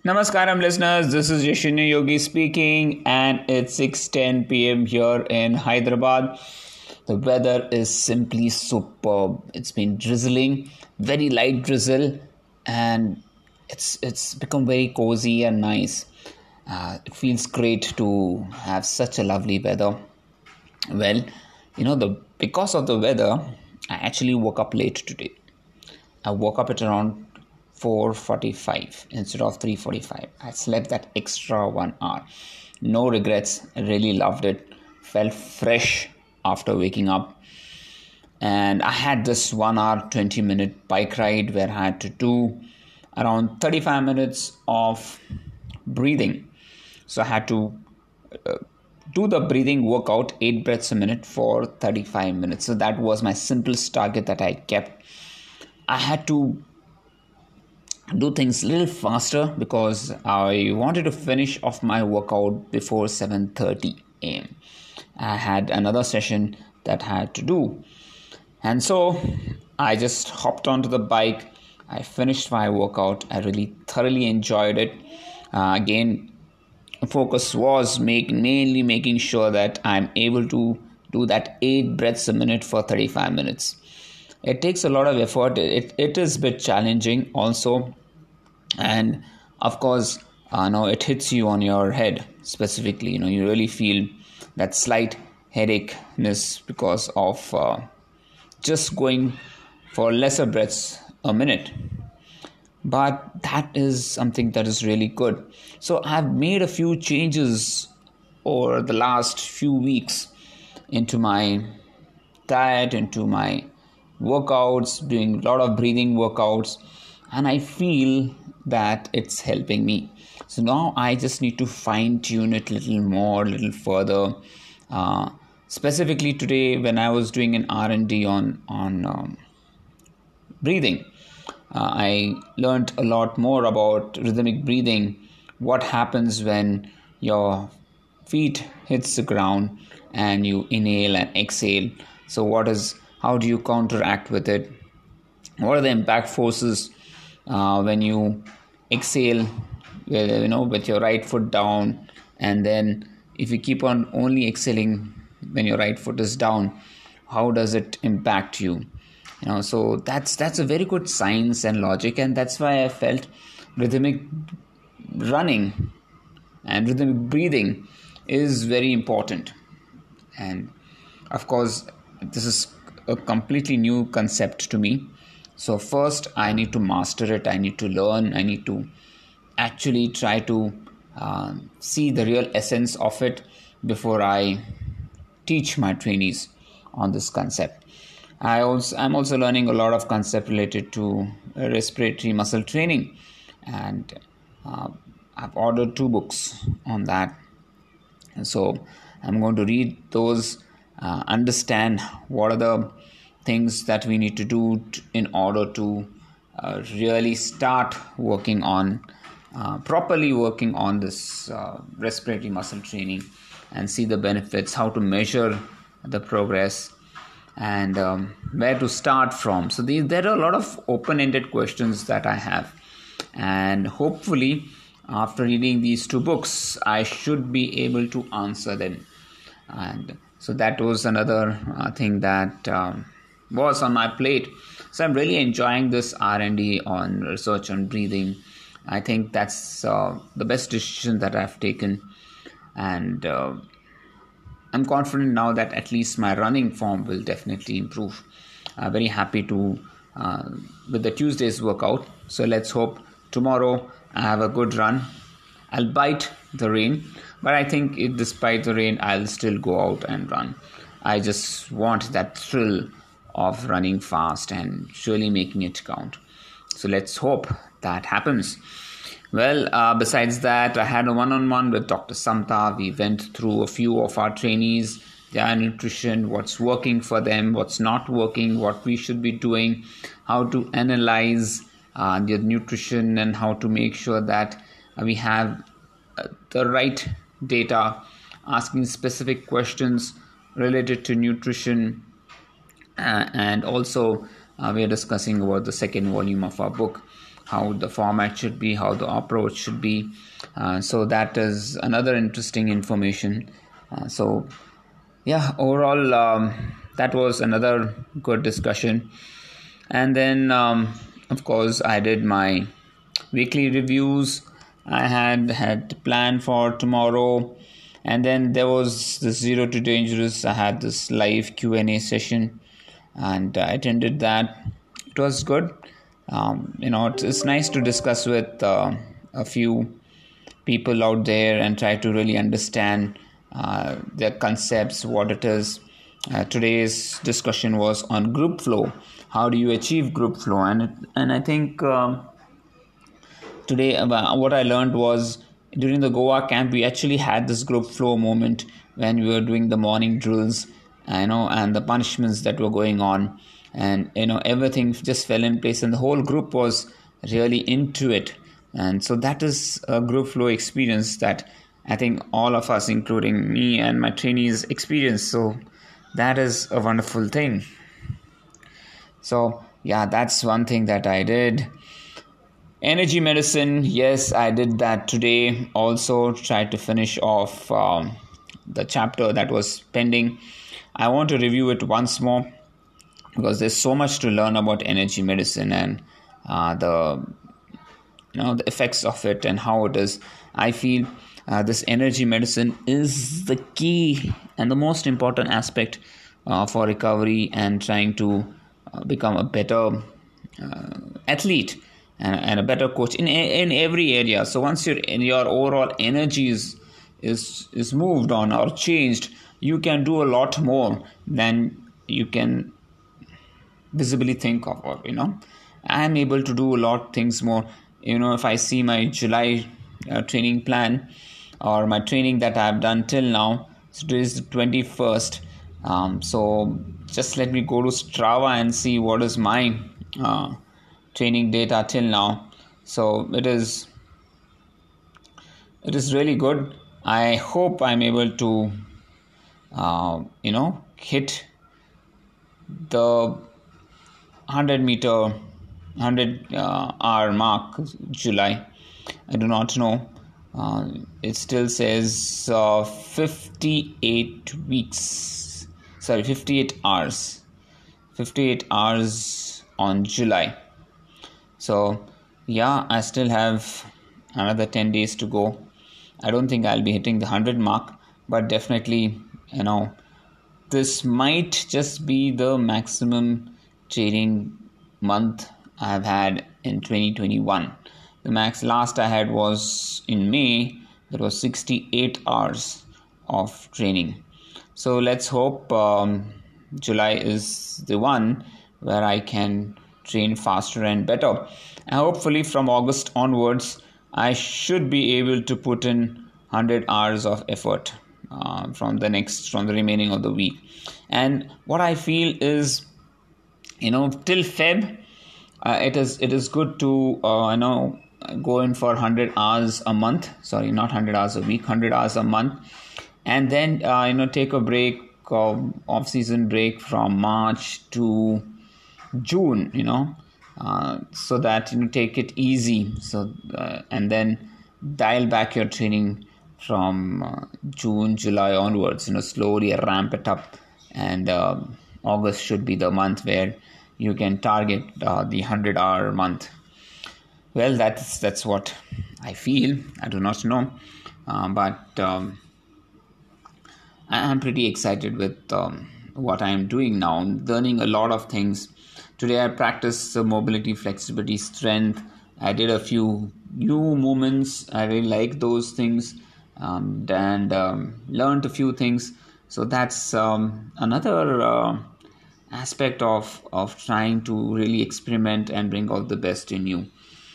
Namaskaram listeners, this is Yashini Yogi speaking and it's 6:10 p.m. here in Hyderabad. The weather is simply superb. It's been drizzling, very light drizzle, and it's become very cozy and nice. It feels great to have such a lovely weather. Well, the because of the weather, I actually woke up late today. I woke up at around 4:45 instead of 3:45. I slept that extra 1 hour. No regrets. I really loved it. Felt fresh after waking up. And I had this 1 hour, 20-minute bike ride where I had to do around 35 minutes of breathing. So I had to do the breathing workout, 8 breaths a minute for 35 minutes. So that was my simplest target that I kept. I had to do things a little faster because I wanted to finish off my workout before 7:30 a.m. I had another session that I had to do. And so I just hopped onto the bike. I finished my workout. I really thoroughly enjoyed it. Again, focus was mainly making sure that I'm able to do that 8 breaths a minute for 35 minutes. It takes a lot of effort. It is a bit challenging also. And of course, it hits you on your head specifically. You really feel that slight headache-ness because of just going for lesser breaths a minute. But that is something that is really good. So I've made a few changes over the last few weeks into my diet, into my workouts, doing a lot of breathing workouts, and I feel that it's helping me. So now I just need to fine tune it a little more, a little further. Specifically today, when I was doing an R&D on breathing, I learned a lot more about rhythmic breathing. What happens when your feet hits the ground and you inhale and exhale? So how do you counteract with it? What are the impact forces when you exhale with your right foot down, and then if you keep on only exhaling when your right foot is down, how does it impact you? So that's a very good science and logic, and that's why I felt rhythmic running and rhythmic breathing is very important. And of course, this is a completely new concept to me. So first, I need to master it. I need to learn. I need to actually try to see the real essence of it before I teach my trainees on this concept. I'm also learning a lot of concept related to respiratory muscle training, and I've ordered 2 books on that. And so I'm going to read those, understand what are the things that we need to do in order to really start properly working on this respiratory muscle training, and see the benefits, how to measure the progress, and where to start from. So there are a lot of open-ended questions that I have, and hopefully after reading these 2 books, I should be able to answer them. And so that was another thing that was on my plate. So I'm really enjoying this R&D on research on breathing. I think that's the best decision that I've taken. And I'm confident now that at least my running form will definitely improve. Very happy with the Tuesday's workout. So let's hope tomorrow I have a good run. I'll bite the rain, but I think despite the rain, I'll still go out and run. I just want that thrill of running fast and surely making it count. So let's hope that happens. Well, besides that, I had a one-on-one with Dr. Samta. We went through a few of our trainees, their nutrition, what's working for them, what's not working, what we should be doing, how to analyze their nutrition, and how to make sure that we have the right data, asking specific questions related to nutrition, and also we are discussing about the second volume of our book, how the format should be, how the approach should be. So that is another interesting information. So yeah, overall, that was another good discussion. And then, of course, I did my weekly reviews. I had planned for tomorrow, and then there was the Zero to Dangerous. I had this live Q&A session, and I attended that. It was good. It's nice to discuss with a few people out there and try to really understand their concepts, what it is. Today's discussion was on group flow. How do you achieve group flow? And I think today what I learned was during the Goa camp we actually had this group flow moment when we were doing the morning drills, and the punishments that were going on, and everything just fell in place, and the whole group was really into it. And so that is a group flow experience that I think all of us, including me and my trainees, experience. So that is a wonderful thing. So yeah, that's one thing that I did. Energy medicine, yes, I did that today. Also tried to finish off the chapter that was pending. I want to review it once more because there's so much to learn about energy medicine and the effects of it and how it is. I feel this energy medicine is the key and the most important aspect for recovery and trying to become a better athlete and a better coach in every area. So once your overall energy is moved on or changed, you can do a lot more than you can visibly think of. I am able to do a lot things more. If I see my July training plan or my training that I have done till now, so today is the 21st. So just let me go to Strava and see what is my training data till now. So it is really good. I hope I'm able to hit the 100 hour mark July. I do not know. It still says 58 hours. 58 hours on July. So yeah, I still have another 10 days to go. I don't think I'll be hitting the 100 mark, but definitely, this might just be the maximum training month I've had in 2021. The max last I had was in May. That was 68 hours of training. So let's hope July is the one where I can train faster and better. And hopefully from August onwards, I should be able to put in 100 hours of effort from the remaining of the week. And what I feel is, till Feb, it is good to go in for 100 hours a month. Sorry, not 100 hours a week, 100 hours a month, and then take a break, off-season break from March to June. So that take it easy. So and then dial back your training from June, July onwards. Slowly ramp it up, and August should be the month where you can target the 100-hour month. Well, that's what I feel. I do not know, but I'm pretty excited with what I am doing now. I'm learning a lot of things. Today I practiced mobility, flexibility, strength. I did a few new movements. I really like those things, and learned a few things. So that's another aspect of trying to really experiment and bring out the best in you.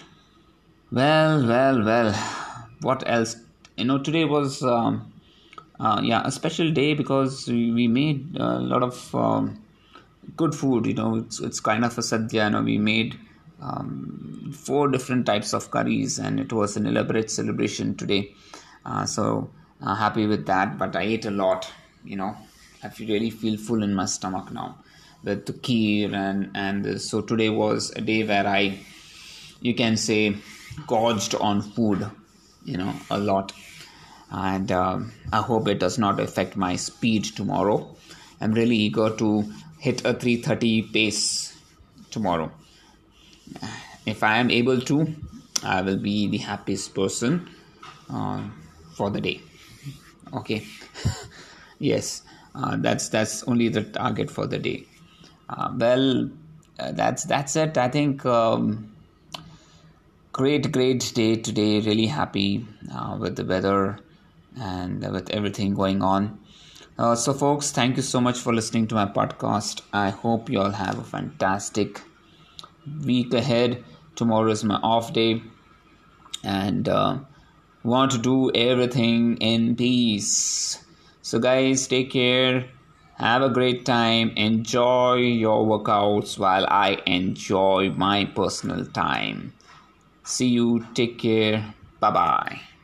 Well. What else? Today was a special day because we made a lot of good food. It's kind of a sadhya. We made 4 different types of curries, and it was an elaborate celebration today. So happy with that. But I ate a lot. I really feel full in my stomach now with the kheer and so today was a day where I you can say, gorged on food, a lot. And I hope it does not affect my speed tomorrow. I'm really eager to hit a 3:30 pace tomorrow. If I am able to, I will be the happiest person for the day. Okay. Yes, that's only the target for the day. That's it. I think great day today. Really happy with the weather and with everything going on. So, folks, thank you so much for listening to my podcast. I hope you all have a fantastic week ahead. Tomorrow is my off day, and want to do everything in peace. So, guys, take care. Have a great time. Enjoy your workouts while I enjoy my personal time. See you. Take care. Bye bye.